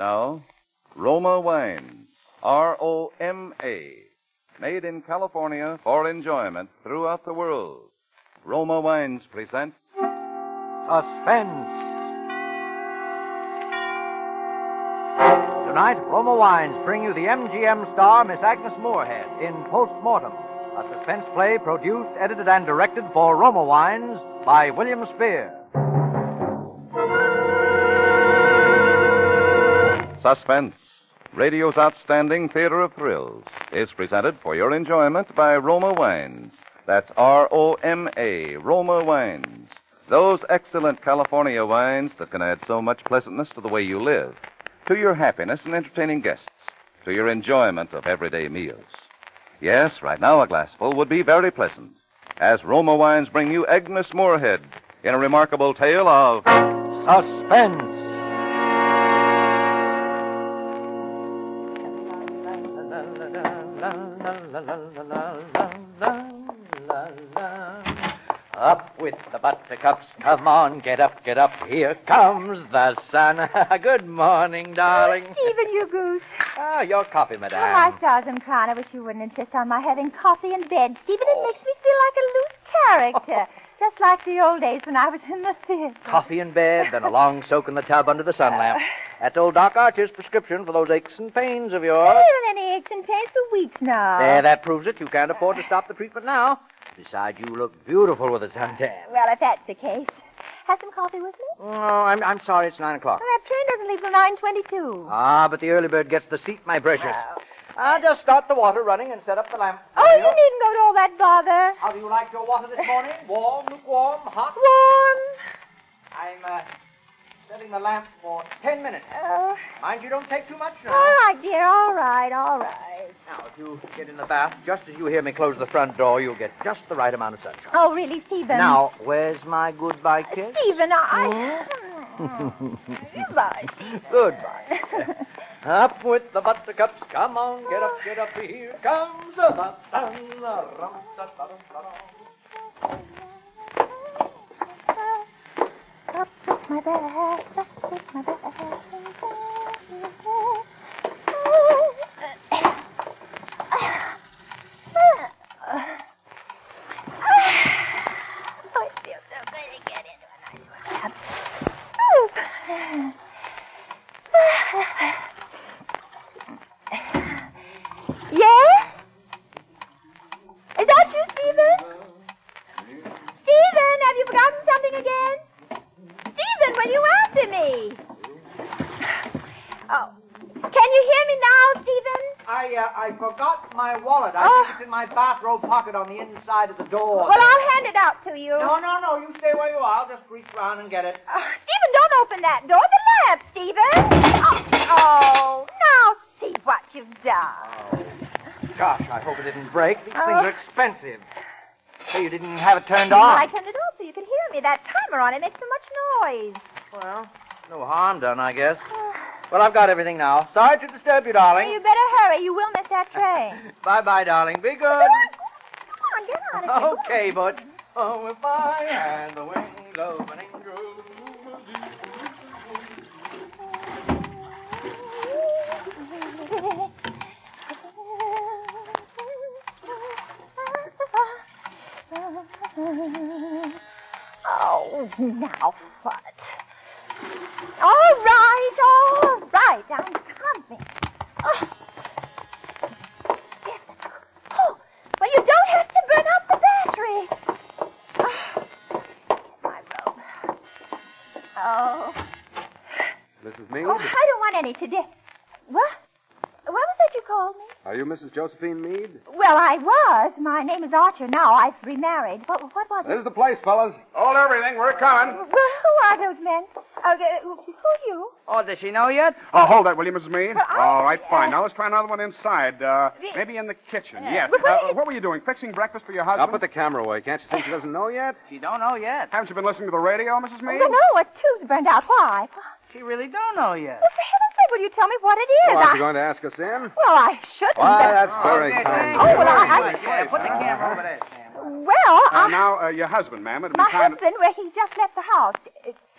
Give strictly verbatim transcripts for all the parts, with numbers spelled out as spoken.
now, Roma Wines, R O M A, made in California for enjoyment throughout the world. Roma Wines present Suspense. Tonight, Roma Wines bring you the M G M star, Miss Agnes Moorehead, in Postmortem, a suspense play produced, edited, and directed for Roma Wines by William Spear. Suspense, radio's outstanding theater of thrills, is presented for your enjoyment by Roma Wines. That's R O M A, Roma Wines. Those excellent California wines that can add so much pleasantness to the way you live, to your happiness in entertaining guests, to your enjoyment of everyday meals. Yes, right now a glassful would be very pleasant, as Roma Wines bring you Agnes Moorehead in a remarkable tale of Suspense. Up with the buttercups, come on, get up, get up, here comes the sun. Good morning, darling. Oh, Stephen, you goose. Ah, your coffee, madame. Oh, my stars and crown, I wish you wouldn't insist on my having coffee in bed. Stephen, it makes me feel like a loose character. Just like the old days when I was in the theater. Coffee in bed, then a long soak in the tub under the sun lamp. That's old Doc Archer's prescription for those aches and pains of yours. I haven't any aches and pains for weeks now. There, that proves it. You can't afford to stop the treatment now. Besides, you look beautiful with a suntan. Well, if that's the case, have some coffee with me? Oh, I'm, I'm sorry, it's nine o'clock. Well, that train doesn't leave till nine twenty-two. Ah, but the early bird gets the seat, my precious. I'll just start the water running and set up the lamp. Oh, you needn't go to all that bother. How do you like your water this morning? Warm, lukewarm, hot? Warm. I'm, uh, setting the lamp for ten minutes. Oh. Mind you don't take too much now. All right, dear, all right, all right. Now, if you get in the bath, just as you hear me close the front door, you'll get just the right amount of sunshine. Oh, really, Stephen? Now, where's my goodbye kiss? Stephen, I... Goodbye, Stephen. Goodbye. Up with the buttercups, come on, get up, get up, here comes the sun. Up with my bag, up with my bag. Oh, it feels so good to get into a nice workout. Yes? Is that you, Stephen? Stephen, have you forgotten something again? Stephen, will you answer me? Oh, can you hear me now, Stephen? I, uh, I forgot my wallet. I Oh. think it's in my bathrobe pocket on the inside of the door. Well, I'll hand it out to you. No, no, no, you stay where you are. I'll just reach around and get it. Uh, Stephen, don't open that door. The lamp, Stephen. Oh, oh, now see what you've done. Gosh, I hope it didn't break. These Oh. things are expensive. Hey, you didn't have it turned Well, on? I turned it off so you could hear me. That timer on it makes so much noise. Well, no harm done, I guess. Well, I've got everything now. Sorry to disturb you, darling. Well, you better hurry. You will miss that train. Bye-bye, darling. Be good. Come on, get on it. Okay, Butch. Oh, if I had the wings of an angel. Oh, now what? All right, all right, I'm coming. Oh. Oh, well, you don't have to burn out the battery. Oh. My robe. Oh. Missus Meade? Oh, I don't want any today. What? What was that you called me? Are you Missus Josephine Meade? Well, I was. My name is Archer now. I've remarried. What, what was This it? is the place, fellas. Hold everything. We're coming. Well, who are those men? Uh, who are you? Oh, does she know yet? Oh, hold that, will you, Missus Meade? Well, I- All right, fine. uh, Now let's try another one inside. Uh, the- maybe in the kitchen. Uh, yes. but what Uh, do you- what were you doing? Fixing breakfast for your husband? I'll put the camera away. Can't you see she doesn't know yet? She don't know yet. Haven't you been listening to the radio, Missus Meade? Well, no, a tube's burned out. Why? She really don't know yet. Well, for heaven's sake, will you tell me what it is? Oh, aren't I- you going to ask us in? Well, I shouldn't. Why, but- that's very okay, kind. Oh, well, I- I- Yeah, put the camera over there, Sam. Well, Uh, I... now, uh, your husband, ma'am. It'd be my kind husband, well, he just left the house. Uh,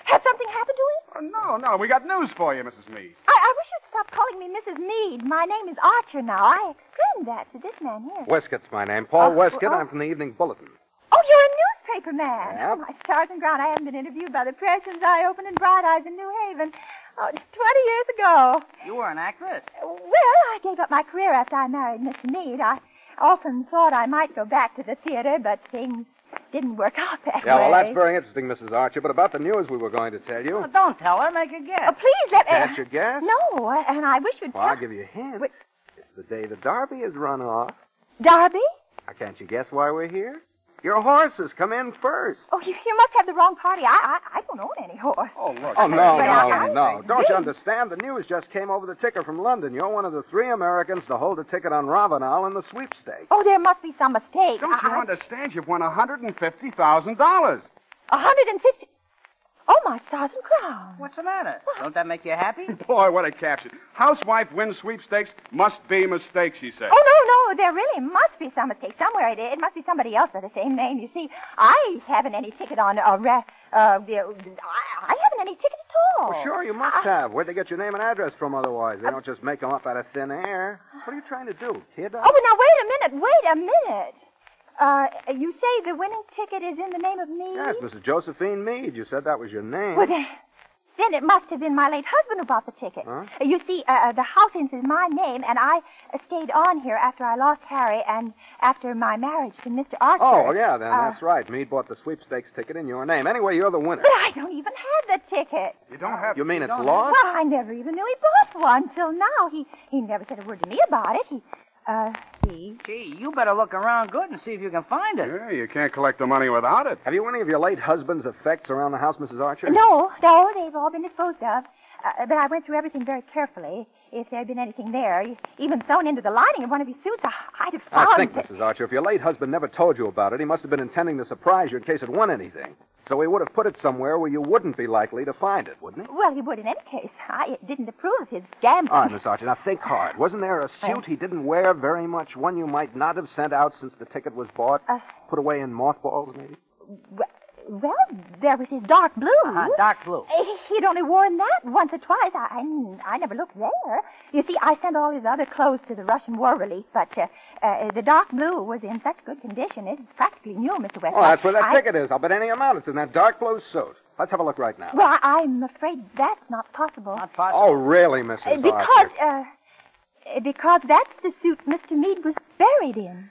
Has something happened to him? Uh, no, no, we got news for you, Missus Meade. I, I wish you'd stop calling me Missus Meade. My name is Archer now. I explained that to this man here. Wescott's my name. Paul Oh, Wescott. oh. I'm from the Evening Bulletin. Oh, you're a newspaper man. Yep. Oh, my stars and ground. I haven't been interviewed by the press since I opened in Bright Eyes in New Haven. Oh, it's twenty years ago. You were an actress. Well, I gave up my career after I married Mister Meade. I often thought I might go back to the theater, but things didn't work out that Yeah, way. well, that's very interesting, Missus Archer. But about the news we were going to tell you. Well, don't tell her. Make her guess. Oh, please let me... Can't you guess? No, and I wish you'd Well, tell... I'll give you a hint. What- It's the day the Derby is run off. Darby? Now, can't you guess why we're here? Your horses come in first. Oh, you, you must have the wrong party. I, I I don't own any horse. Oh, look. Oh, no, But no, I- I- no. Don't really? you understand? The news just came over the ticker from London. You're one of the three Americans to hold a ticket on Ravenel in the sweepstakes. Oh, there must be some mistake. Don't you I, understand? You've won one hundred fifty thousand dollars. A hundred and fifty... Oh, my stars and crowns. What's the matter? Don't that make you happy? Boy, what a caption. Housewife wins sweepstakes. Must be mistake, she said. Oh, no, no, there really must be some mistake somewhere. It, it must be somebody else with the same name. You see, I haven't any ticket on... Uh, re- uh, the, I, I haven't any ticket at all. Well, sure, you must I- have. Where'd they get your name and address from otherwise? They don't just make them up out of thin air. What are you trying to do, kid? Oh, now, wait a minute, wait a minute. Uh, you say the winning ticket is in the name of me? Yes, Missus Josephine Meade. You said that was your name. Well, then, then it must have been my late husband who bought the ticket. Huh? Uh, You see, uh, uh, the house is my name, and I uh, stayed on here after I lost Harry and after my marriage to Mister Archer. Oh, yeah, then Uh, that's right. Meade bought the sweepstakes ticket in your name. Anyway, you're the winner. But I don't even have the ticket. You don't have... You mean it's don't lost? Well, I never even knew he bought one till now. He he never said a word to me about it. He, uh, he... Gee, you better look around good and see if you can find it. Yeah, you can't collect the money without it. Have you any of your late husband's effects around the house, Missus Archer? No, no, they've all been disposed of. Uh, but I went through everything very carefully. If there had been anything there, even sewn into the lining of one of his suits, I, I'd have found I think, it. Missus Archer, if your late husband never told you about it, he must have been intending to surprise you in case it won anything. So he would have put it somewhere where you wouldn't be likely to find it, wouldn't he? Well, he would in any case. I didn't approve of his gambling. All right, Miss Archer, now think hard. Wasn't there a suit he didn't wear very much, one you might not have sent out since the ticket was bought? Uh, Put away in mothballs, maybe? Well, well, there was his dark blue. Uh-huh, dark blue. Eh, He'd only worn that once or twice. I, I, I never looked there. You see, I sent all his other clothes to the Russian War Relief, but uh, uh, the dark blue was in such good condition. It is practically new, Mister Westcott. Oh, that's where that I- ticket is. I'll bet any amount it's in that dark blue suit. Let's have a look right now. Well, I, I'm afraid that's not possible. Not possible. Oh, really, Missus Uh, because, Archer? uh, because that's the suit Mister Meade was buried in.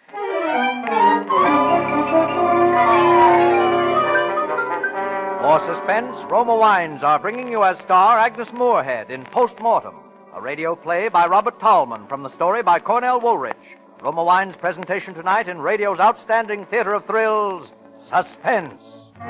For suspense, Roma Wines are bringing you as star Agnes Moorehead in Postmortem, a radio play by Robert Tallman from the story by Cornell Woolrich. Roma Wines' presentation tonight in radio's outstanding theater of thrills, Suspense.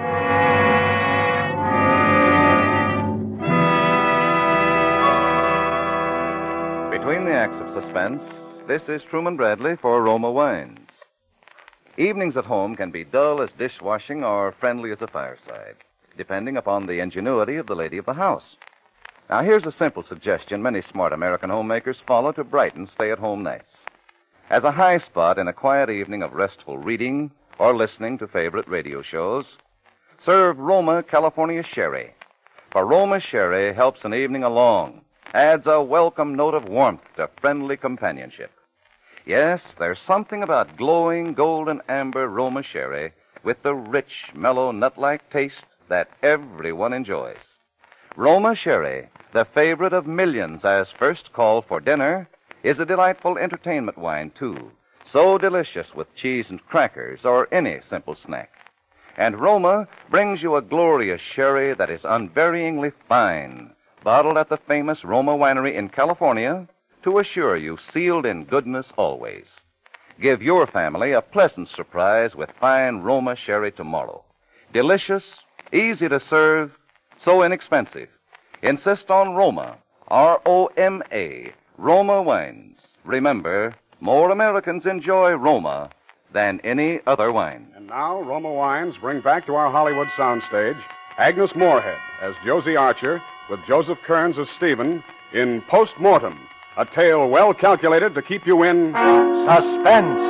Between the acts of suspense, this is Truman Bradley for Roma Wines. Evenings at home can be dull as dishwashing or friendly as a fireside, depending upon the ingenuity of the lady of the house. Now, here's a simple suggestion many smart American homemakers follow to brighten stay-at-home nights. As a high spot in a quiet evening of restful reading or listening to favorite radio shows, serve Roma California Sherry. For Roma Sherry helps an evening along, adds a welcome note of warmth to friendly companionship. Yes, there's something about glowing golden amber Roma Sherry with the rich, mellow, nut-like taste that everyone enjoys. Roma Sherry, the favorite of millions as first call for dinner, is a delightful entertainment wine, too, so delicious with cheese and crackers or any simple snack. And Roma brings you a glorious sherry that is unvaryingly fine, bottled at the famous Roma Winery in California to assure you sealed in goodness always. Give your family a pleasant surprise with fine Roma sherry tomorrow. Delicious, easy to serve, so inexpensive. Insist on Roma, R O M A, Roma Wines. Remember, more Americans enjoy Roma than any other wine. And now, Roma Wines bring back to our Hollywood soundstage Agnes Moorehead as Josie Archer with Joseph Kearns as Stephen in Postmortem, a tale well calculated to keep you in Suspense.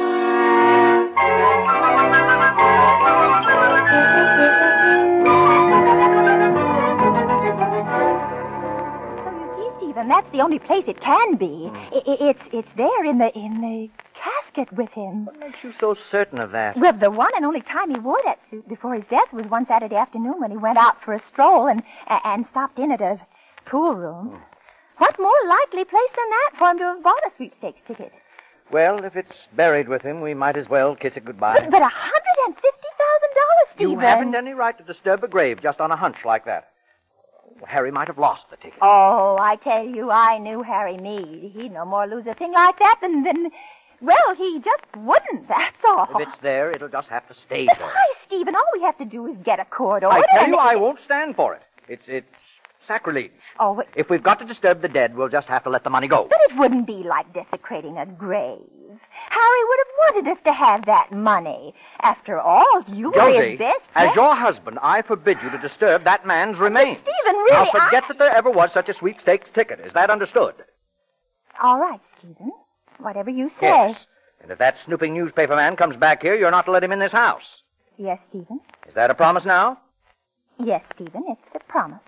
Stephen. That's the only place it can be. Mm. I- I- it's it's there in the in the casket with him. What makes you so certain of that? Well, the one and only time he wore that suit before his death was one Saturday afternoon when he went out for a stroll and and stopped in at a pool room. Mm. What more likely place than that for him to have bought a sweepstakes ticket? Well, if it's buried with him, we might as well kiss it goodbye. But, but a hundred and fifty thousand dollars, Stephen. You haven't any right to disturb a grave just on a hunch like that. Harry might have lost the ticket. Oh, I tell you, I knew Harry Meade. He'd no more lose a thing like that than, than... Well, he just wouldn't, that's all. If it's there, it'll just have to stay But there. why, Stephen? All we have to do is get a court order. I tell and you, it- I won't stand for it. It's it's sacrilege. Oh, but, If we've got to disturb the dead, we'll just have to let the money go. but it wouldn't be like desecrating a grave. Harry would have wanted us to have that money. After all, you were Josie, his best as friend. your husband, I forbid you to disturb that man's remains. Stephen, really, Now, forget I- that there ever was such a sweepstakes ticket. Is that understood? All right, Stephen. Whatever you say. Yes. And if that snooping newspaper man comes back here, you're not to let him in this house. Yes, Stephen. Is that a promise now? Yes, Stephen, it's a promise.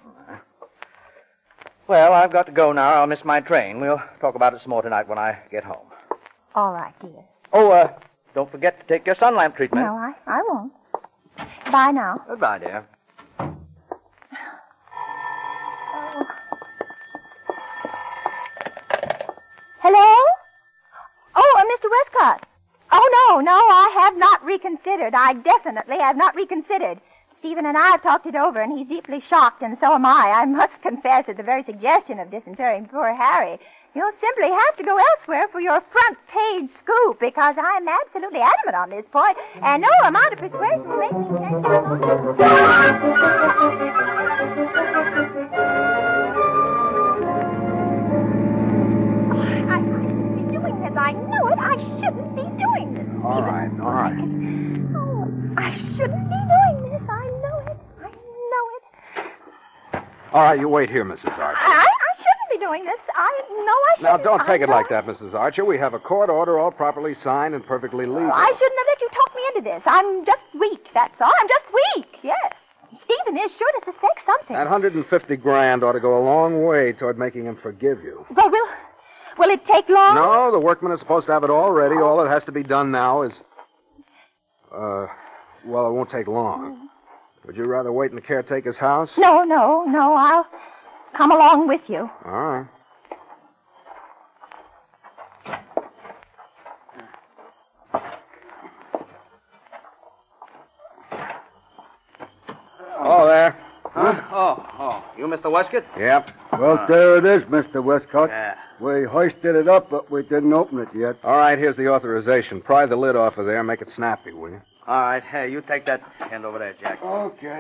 Well, I've got to go now. I'll miss my train. We'll talk about it some more tonight when I get home. All right, dear. Oh, uh, don't forget to take your sun lamp treatment. No, I, I won't. Bye now. Goodbye, dear. Hello? Oh, uh, Mister Westcott. Oh, no, no, I have not reconsidered. I definitely have not reconsidered. Stephen and I have talked it over, and he's deeply shocked, and so am I. I must confess at the very suggestion of disinterring poor Harry. You'll simply have to go elsewhere for your front page scoop, because I'm absolutely adamant on this point, and no amount of persuasion will make me change my mind. I, I shouldn't be doing this. I know it. I shouldn't be doing this. All right, all right. Oh, I shouldn't be doing this. I know it. I know it. All right, you wait here, Missus Archer. I, I shouldn't be doing this. I know I Now, shouldn't. don't take I it like know- that, Missus Archer. We have a court order all properly signed and perfectly legal. I shouldn't have let you talk me into this. I'm just weak, that's all. I'm just weak, yes. Stephen is sure to suspect something. That one hundred fifty grand ought to go a long way toward making him forgive you. Well, will, will it take long? No, the workmen are supposed to have it all ready. All that has to be done now is... Uh, well, it won't take long. Would you rather wait in the caretaker's house? No, no, no. I'll come along with you. All right. Oh, there. Huh? Oh, oh. You Mister Westcott? Yep. Well, there it is, Mister Westcott. Yeah. We hoisted it up, but we didn't open it yet. All right, here's the authorization. Pry the lid off of there. Make it snappy, will you? All right. Hey, you take that hand over there, Jack. Okay.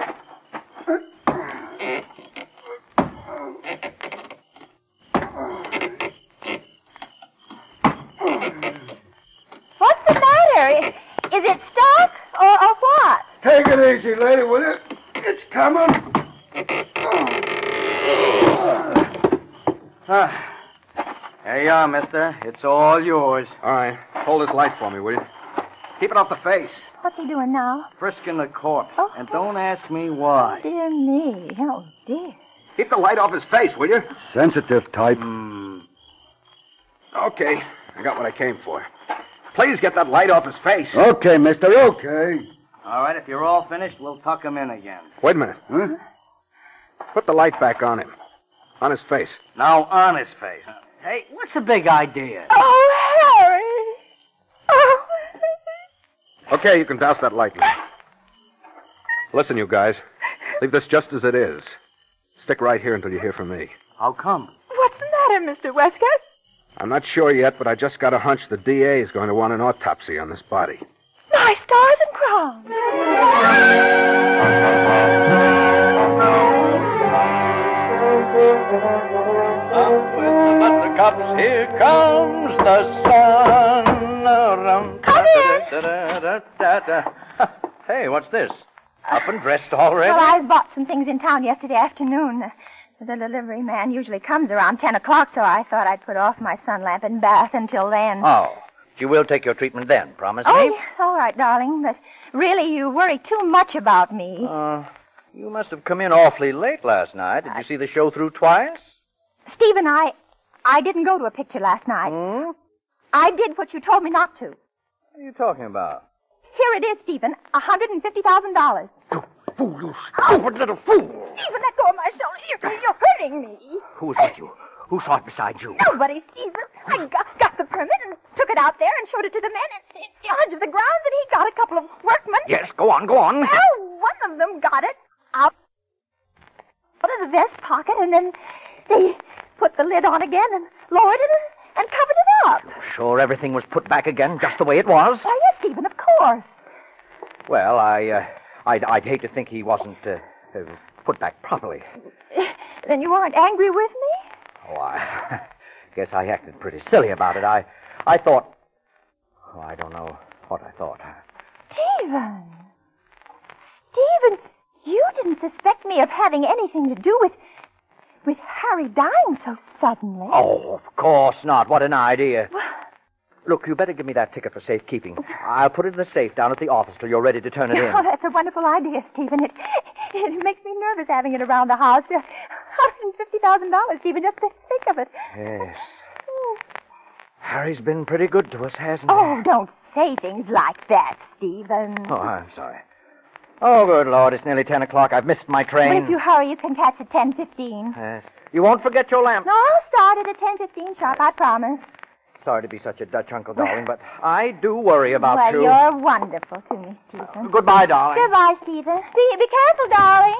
What's the matter? Is it stuck or, or what? Take it easy, lady, will you? It's coming. Ah. There you are, mister. It's all yours. All right. Hold this light for me, will you? Keep it off the face. What's he doing now? Frisking the corpse. Oh. And don't ask me why. Dear me. Oh, dear. Keep the light off his face, will you? Sensitive type. Hmm. Okay. I got what I came for. Please get that light off his face. Okay, mister, okay. All right, if you're all finished, we'll tuck him in again. Wait a minute. Huh? Put the light back on him. On his face. Now, on his face. Hey, what's the big idea? Oh, Harry. Oh. Okay, you can douse that light now. Listen, you guys. Leave this just as it is. Stick right here until you hear from me. How come? What's the matter, Mister Westcott? I'm not sure yet, but I just got a hunch the D A is going to want an autopsy on this body. My stars and crowns. Up with the buttercups, here comes the sun. Around. Come in. Da-da-da-da-da-da. Hey, what's this? Up and dressed already? Well, I bought some things in town yesterday afternoon. The, the delivery man usually comes around ten o'clock, so I thought I'd put off my sun lamp and bath until then. Oh, you will take your treatment then, promise Oh, me? yes, all right, darling, but really you worry too much about me. Uh, you must have come in awfully late last night. Did you see the show through twice? Stephen, I, I didn't go to a picture last night. Hmm? I did what you told me not to. What are you talking about? Here it is, Stephen. one hundred fifty thousand dollars. Fool, you stupid little fool. Stephen, let go of my shoulder. You're, you're hurting me. Who was with you? Who saw it beside you? Nobody, Stephen. I got, got the permit and took it out there and showed it to the men in, in charge of the grounds, and he got a couple of workmen. Yes, go on, go on. Well, one of them got it out out of the vest pocket, and then they put the lid on again and lowered it and, and covered it up. Sure everything was put back again just the way it was? Why, yes, Stephen, of course. Well, I, uh, I'd, I'd hate to think he wasn't uh, uh, put back properly. Then you aren't angry with me? Oh, I guess I acted pretty silly about it. I, I thought... Oh, I don't know what I thought. Stephen! Stephen, you didn't suspect me of having anything to do with... with Harry dying so suddenly. Oh, of course not. What an idea. Look, you better give me that ticket for safekeeping. I'll put it in the safe down at the office till you're ready to turn it in. Oh, that's a wonderful idea, Stephen. It, it makes me nervous having it around the house. one hundred fifty thousand dollars, Stephen, just to think of it. Yes. Harry's been pretty good to us, hasn't he? Oh, don't say things like that, Stephen. Oh, I'm sorry. Oh, good Lord, it's nearly ten o'clock. I've missed my train. But if you hurry, you can catch at ten fifteen. Yes. You won't forget your lamp. No, I'll start it at ten fifteen sharp, I promise. Sorry to be such a Dutch uncle, darling, but I do worry about well, you. Well, you're wonderful to me, Stephen. Uh, goodbye, darling. Goodbye, Stephen. Be, be careful, darling.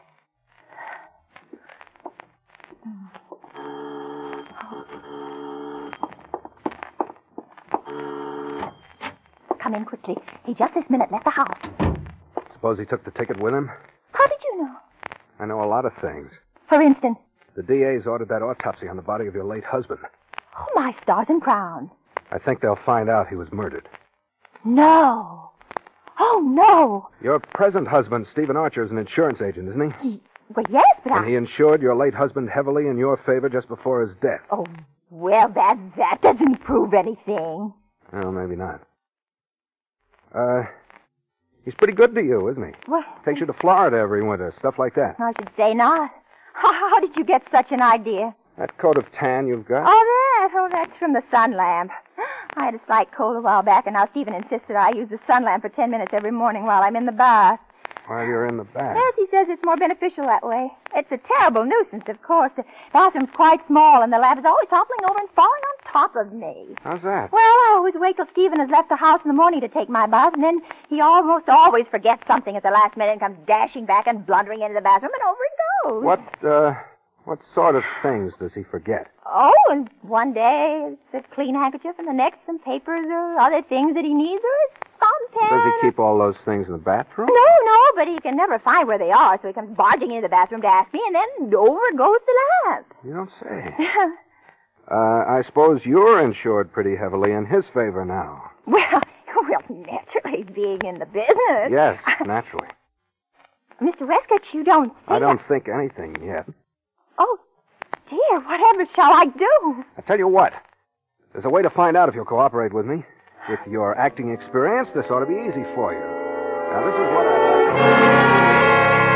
Come in quickly. He just this minute left the house. Suppose he took the ticket with him? How did you know? I know a lot of things. For instance? The D A's ordered that autopsy on the body of your late husband. Oh, my stars and crowns. I think they'll find out he was murdered. No. Oh, no. Your present husband, Stephen Archer, is an insurance agent, isn't he? He, well, yes, but And I... he insured your late husband heavily in your favor just before his death. Oh, well, that, that doesn't prove anything. Well, maybe not. Uh, he's pretty good to you, isn't he? Well, Takes you to Florida every winter, stuff like that. I should say not. How, how did you get such an idea? That coat of tan you've got? Oh, that. Oh, that's from the sun lamp. I had a slight cold a while back, and now Stephen insists that I use the sun lamp for ten minutes every morning while I'm in the bath. While you're in the bath. Yes, he says it's more beneficial that way. It's a terrible nuisance, of course. The bathroom's quite small, and the lamp is always toppling over and falling on top of me. How's that? Well, I always wait till Stephen has left the house in the morning to take my bath, and then he almost always forgets something at the last minute and comes dashing back and blundering into the bathroom, and over it goes. What, uh, what sort of things does he forget? Oh, and one day it's a clean handkerchief, and the next some papers or other things that he needs, or his fountain pen. Does he keep all those things in the bathroom? No, no, but he can never find where they are, so he comes barging into the bathroom to ask me, and then over goes the lamp. You don't say. uh, I suppose you're insured pretty heavily in his favor now. Well, well, naturally, being in the business. Yes, naturally. Mister Westcott, you don't think... I don't think anything yet. Oh, dear, whatever shall I do? I tell you what. There's a way to find out if you'll cooperate with me. With your acting experience, this ought to be easy for you. Now, this is what I'd like.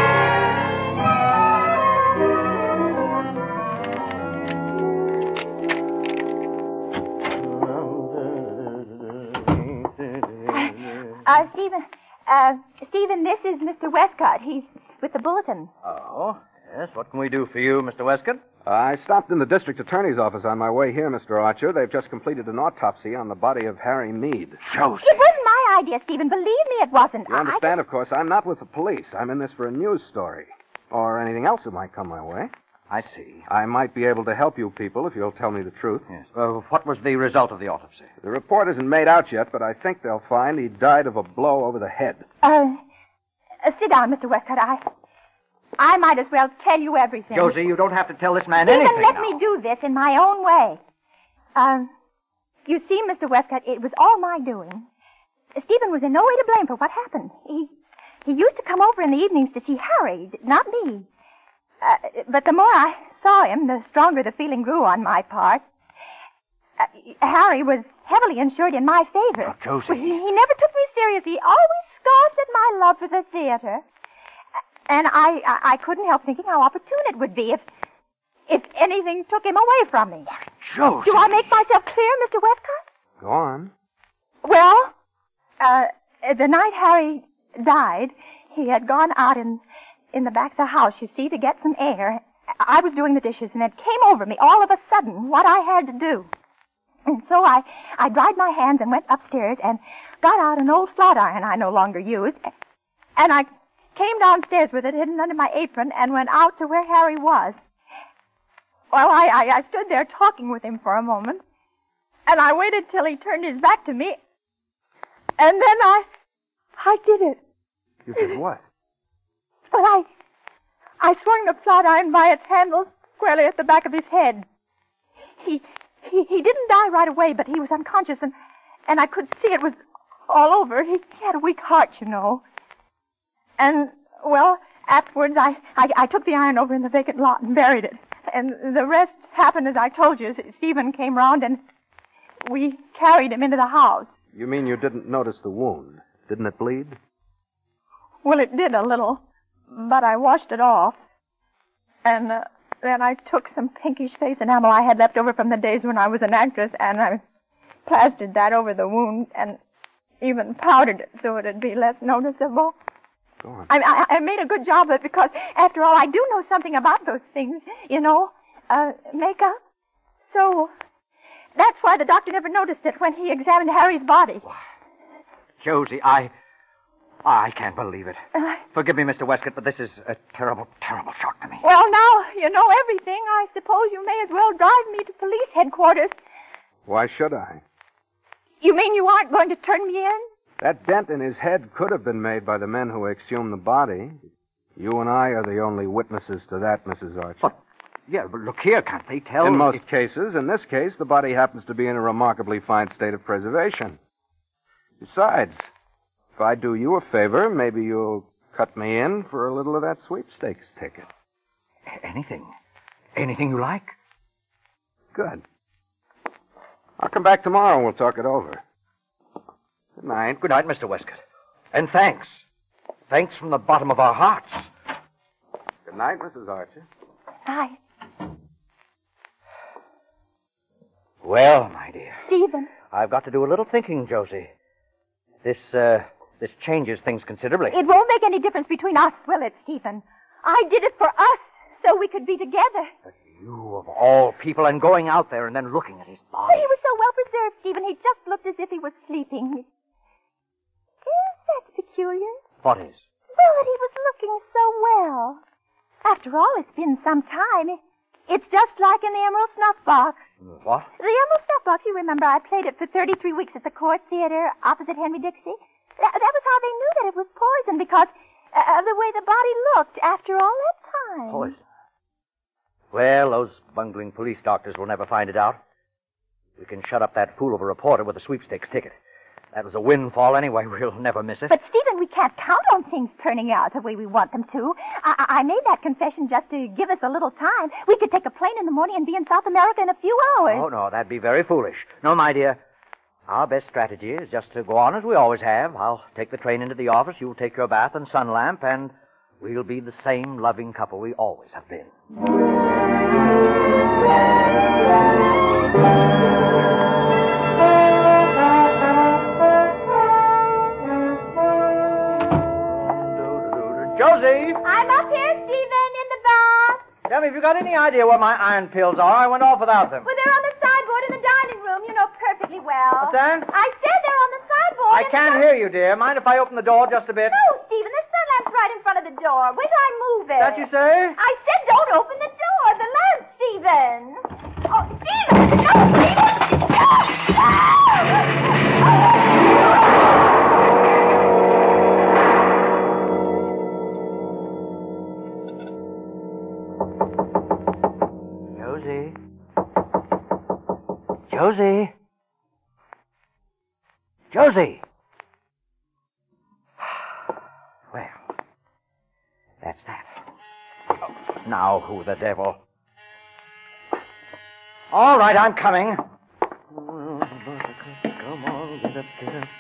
Uh, Stephen, uh, Stephen, this is Mister Westcott. He's with the bulletin. Oh, yes. What can we do for you, Mister Westcott? Uh, I stopped in the district attorney's office on my way here, Mister Archer. They've just completed an autopsy on the body of Harry Meade. Josie. It wasn't my idea, Stephen. Believe me, it wasn't. You understand, of course, I'm not with the police. I'm in this for a news story. Or anything else that might come my way. I see. I might be able to help you people if you'll tell me the truth. Yes. Uh, what was the result of the autopsy? The report isn't made out yet, but I think they'll find he died of a blow over the head. Uh, uh sit down, Mister Westcott. I, I might as well tell you everything. Josie, you don't have to tell this man Stephen, anything let now. me do this in my own way. Um, you see, Mister Westcott, it was all my doing. Stephen was in no way to blame for what happened. He, he used to come over in the evenings to see Harry, not me. Uh, but the more I saw him, the stronger the feeling grew on my part. Uh, Harry was heavily insured in my favor. Oh, Josie. Well, he, he never took me seriously. He always scoffed at my love for the theater. And I, I, I couldn't help thinking how opportune it would be if, if anything took him away from me. Why, Josie. Do I make myself clear, Mister Westcott? Go on. Well, uh, the night Harry died, he had gone out in, in the back of the house, you see, to get some air. I was doing the dishes, and it came over me all of a sudden what I had to do. And so I, I dried my hands and went upstairs and got out an old flat iron I no longer used. And I came downstairs with it hidden under my apron and went out to where Harry was. Well, I, I, I stood there talking with him for a moment, and I waited till he turned his back to me, and then I, I did it. You did what? Well, I, I swung the flat iron by its handle squarely at the back of his head. He, he, he didn't die right away, but he was unconscious, and, and I could see it was all over. He had a weak heart, you know. And, well, afterwards, I, I, I took the iron over in the vacant lot and buried it. And the rest happened as I told you. Stephen came round, and we carried him into the house. You mean you didn't notice the wound? Didn't it bleed? Well, it did a little, but I washed it off. And uh, then I took some pinkish face enamel I had left over from the days when I was an actress, and I plastered that over the wound and even powdered it so it'd be less noticeable. Go on. I, I, I made a good job of it because, after all, I do know something about those things, you know, uh, makeup. So that's why the doctor never noticed it when he examined Harry's body. Josie, I... I can't believe it. Uh, Forgive me, Mister Westcott, but this is a terrible, terrible shock to me. Well, now you know everything. I suppose you may as well drive me to police headquarters. Why should I? You mean you aren't going to turn me in? That dent in his head could have been made by the men who exhumed the body. You and I are the only witnesses to that, Missus Archer. But, yeah, but look here, can't they tell... In most cases, in this case, the body happens to be in a remarkably fine state of preservation. Besides, if I do you a favor, maybe you'll cut me in for a little of that sweepstakes ticket. Anything. Anything you like. Good. I'll come back tomorrow and we'll talk it over. Good night. Good night, Mister Westcott. And thanks. Thanks from the bottom of our hearts. Good night, Missus Archer. Hi, Well, my dear, Stephen. I've got to do a little thinking, Josie. This, uh, this changes things considerably. It won't make any difference between us, will it, Stephen? I did it for us, so we could be together. But you, of all people, and going out there and then looking at his But body. he was so well preserved, Stephen. He just looked as if he was sleeping. Yes, that's peculiar. What is? Well, that he was looking so well. After all, it's been some time. It's just like in the Emerald Snuff Box. What? The Emerald Snuff Box, you remember, I played it for thirty-three weeks at the Court Theater opposite Henry Dixie. That, that was how they knew that it was poison, because uh, of the way the body looked after all that time. Poison. Well, those bungling police doctors will never find it out. We can shut up that fool of a reporter with a sweepstakes ticket. That was a windfall anyway. We'll never miss it. But, Stephen, we can't count on things turning out the way we want them to. I, I made that confession just to give us a little time. We could take a plane in the morning and be in South America in a few hours. Oh, no, that'd be very foolish. No, my dear. Our best strategy is just to go on as we always have. I'll take the train into the office, you'll take your bath and sun lamp, and we'll be the same loving couple we always have been. Josie! I'm up here, Stephen, in the bath. Tell me, have you got any idea what my iron pills are? I went off without them. Well, they're on the sideboard in the dining room. You know perfectly well. What's that? I said they're on the sideboard. I in the can't di- hear you, dear. Mind if I open the door just a bit? No, Stephen, the sun lamp's right in front of the door. Wait till I move it. That you say? I said don't open the door. The lamp, Stephen. Oh, Stephen! No, Stephen! Josie? Josie? Josie! Well, that's that. Oh, now who the devil? All right, I'm coming. Come on, get up, get up.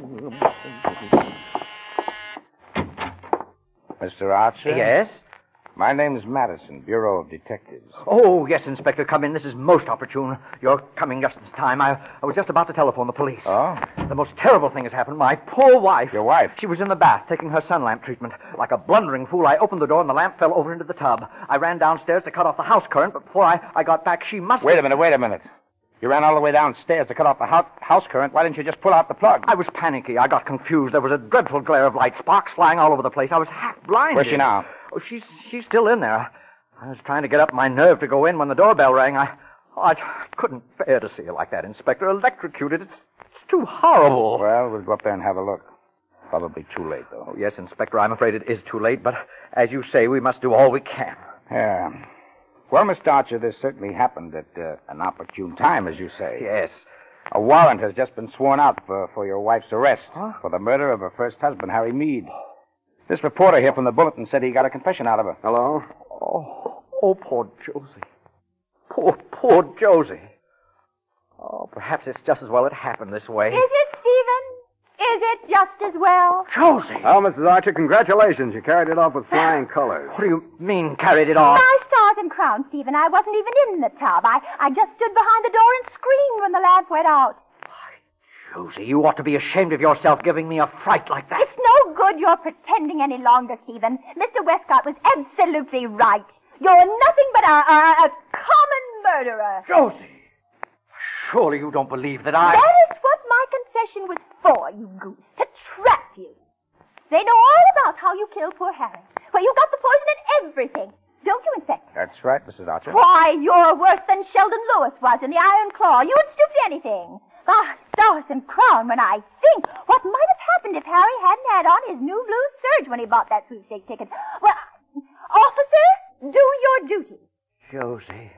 Mister Archer? Yes? My name's Madison, Bureau of Detectives. Oh, yes, Inspector, come in. This is most opportune. You're coming just this time. I, I was just about to telephone the police. Oh? The most terrible thing has happened. My poor wife. Your wife? She was in the bath taking her sun lamp treatment. Like a blundering fool, I opened the door and the lamp fell over into the tub. I ran downstairs to cut off the house current, but before I, I got back, she must Wait have... a minute, wait a minute. You ran all the way downstairs to cut off the house, house current. Why didn't you just pull out the plug? I was panicky. I got confused. There was a dreadful glare of light, sparks flying all over the place. I was half blinded. Where's she now? Oh, she's she's still in there. I was trying to get up my nerve to go in when the doorbell rang. I, oh, I couldn't bear to see her like that, Inspector. Electrocuted. It's, it's too horrible. Well, we'll go up there and have a look. Probably too late, though. Oh, yes, Inspector, I'm afraid it is too late, but as you say, we must do all we can. Yeah. Well, Mister Archer, this certainly happened at uh, an opportune time, as you say. Yes. A warrant has just been sworn out for, for your wife's arrest Huh? for the murder of her first husband, Harry Meade. This reporter here from the Bulletin said he got a confession out of her. Hello? Oh, oh, poor Josie. Poor, poor Josie. Oh, perhaps it's just as well it happened this way. Is it, Stephen? Is it just as well? Josie! Well, Missus Archer, congratulations. You carried it off with flying colors. What do you mean, carried it off? My stars and crowns, Stephen. I wasn't even in the tub. I, I just stood behind the door and screamed when the lamp went out. Josie, you ought to be ashamed of yourself giving me a fright like that. It's no good you're pretending any longer, Stephen. Mister Westcott was absolutely right. You're nothing but a, a, a common murderer. Josie! Surely you don't believe that I... That is what my confession was for, you goose. To trap you. They know all about how you killed poor Harry. Where you got the poison and everything. Don't you, Inspector? That's right, Missus Archer. Why, you're worse than Sheldon Lewis was in the Iron Claw. You would stoop to anything. Ah, stars and crown, when I think what might have happened if Harry hadn't had on his new blue serge when he bought that sweepstake ticket. Well, officer, do your duty. Josie.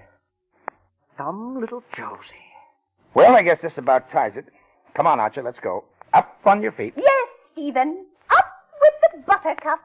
Dumb little Josie. Well, I guess this about ties it. Come on, Archer, let's go. Up on your feet. Yes, Stephen. Up with the buttercup.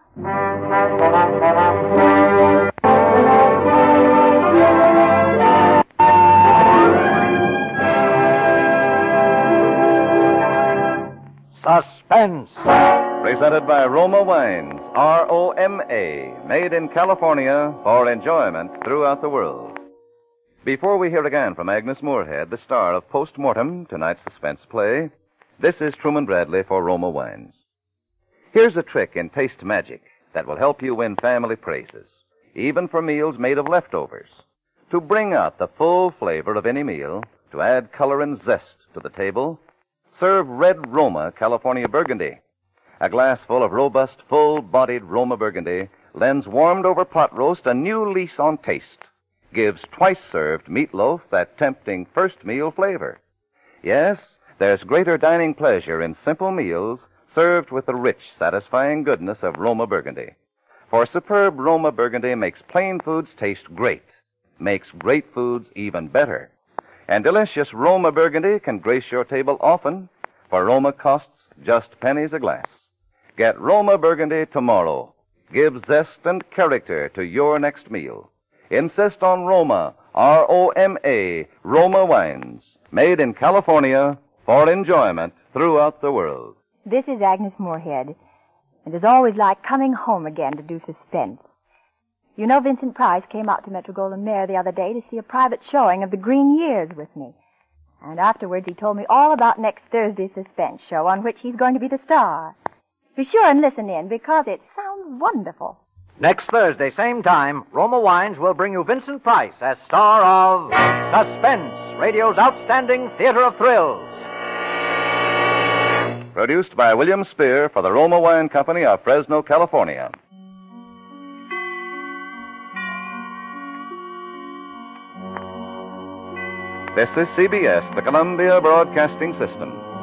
Suspense. Presented by Roma Wines, R O M A, made in California for enjoyment throughout the world. Before we hear again from Agnes Moorehead, the star of Post Mortem, tonight's suspense play, this is Truman Bradley for Roma Wines. Here's a trick in taste magic that will help you win family praises, even for meals made of leftovers. To bring out the full flavor of any meal, to add color and zest to the table, serve Red Roma California Burgundy. A glass full of robust, full-bodied Roma Burgundy lends warmed-over pot roast a new lease on taste, gives twice-served meatloaf that tempting first meal flavor. Yes, there's greater dining pleasure in simple meals served with the rich, satisfying goodness of Roma Burgundy. For superb Roma Burgundy makes plain foods taste great, makes great foods even better. And delicious Roma Burgundy can grace your table often, for Roma costs just pennies a glass. Get Roma Burgundy tomorrow. Give zest and character to your next meal. Insist on Roma, R O M A, Roma Wines, made in California for enjoyment throughout the world. This is Agnes Moorehead. It is always like coming home again to do suspense. You know Vincent Price came out to Metro-Goldwyn-Mayer the other day to see a private showing of The Green Years with me. And afterwards he told me all about next Thursday's suspense show on which he's going to be the star. Be sure and listen in because it sounds wonderful. Next Thursday, same time, Roma Wines will bring you Vincent Price as star of Suspense, radio's outstanding theater of thrills. Produced by William Spear for the Roma Wine Company of Fresno, California. This is C B S, the Columbia Broadcasting System.